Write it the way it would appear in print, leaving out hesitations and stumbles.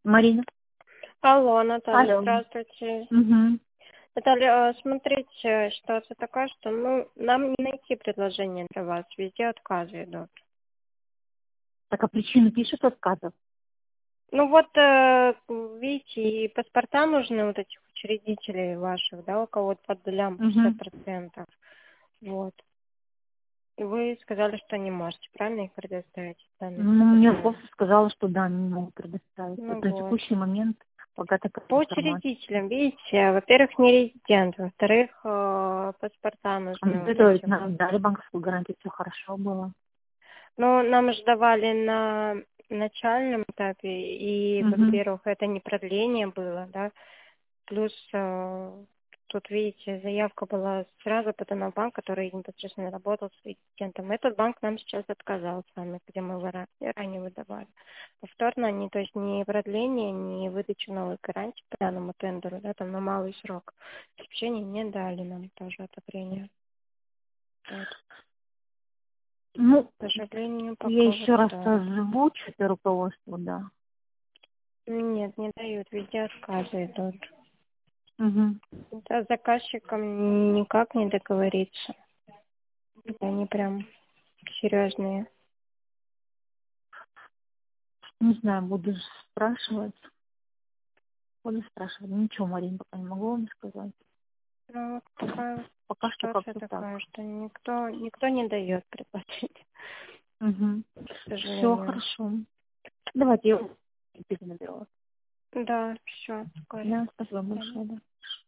Марина. Алло, Наталья, Алло. здравствуйте. Угу. Наталья, смотрите, ситуация такая, что нам не найти предложение для вас, везде отказы идут. Так, а причину пишут отказов? Ну вот, видите, и паспорта нужны вот этих учредителей ваших, да, у кого-то под долям Угу. 50%. Вот. И вы сказали, что не можете, правильно, их предоставить? Ну, мне просто сказала, что да, не могу предоставить. Ну Вот на вот. текущий момент пока такая По информация. учредителям, видите, во-первых, не резидент, во-вторых, паспорта нужны вот То есть эти. нам дали банковскую гарантию, все хорошо было. Ну, нам же давали на начальном этапе, и, Угу. во-первых, это не продление было, да, плюс тут, видите, заявка была сразу подана в банк, который непосредственно работал с резидентом. Этот банк нам сейчас отказал с вами, где мы его ранее выдавали. Повторно они, то есть ни продление, ни выдачу новой гарантии по данному тендеру, да, там на малый срок, сообщения не дали нам тоже одобрения. Вот. Ну, К сожалению, я пока вот еще раз так. озвучу это руководство, да. Нет, не дают, везде отказы идут. Угу. Да, с заказчиком никак не договориться. Они прям серьезные. Не знаю, буду спрашивать. Буду спрашивать. Ничего, Марин, пока не могу вам сказать. Ну, вот такая Пока что ситуация как-то так. такая, что никто не дает предложить, Угу. к Все сожалению. хорошо. Давайте я перенаберу. Да, все, Да, спасибо большое, да.